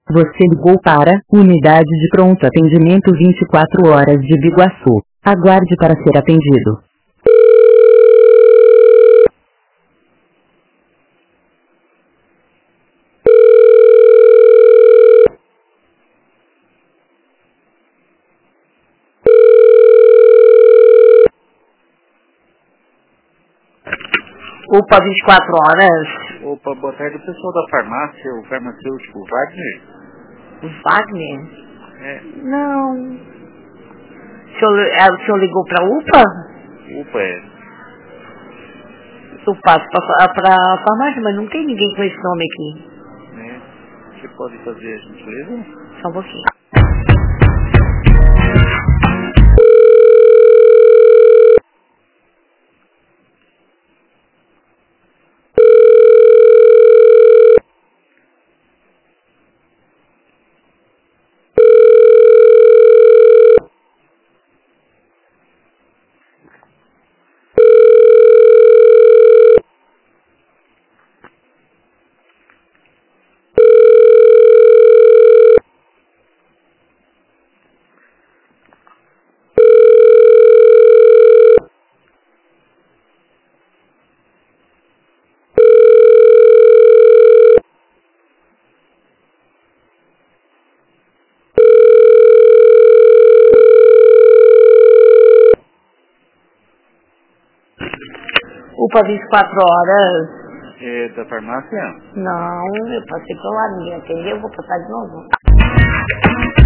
Você ligou para Unidade de Pronto Atendimento 24 horas de Biguaçu. Aguarde para ser atendido. UPA 24 horas. Opa, boa tarde, o pessoal da farmácia, o farmacêutico Wagner. Wagner? É. Não. O senhor ligou para a UPA? UPA é. Eu passo para a farmácia, mas não tem ninguém com esse nome aqui. É. Você pode fazer a gentileza? Só um pouquinho. UPA 24 horas. É da farmácia? Não, eu passei por lá, ninguém atendeu, eu vou passar de novo.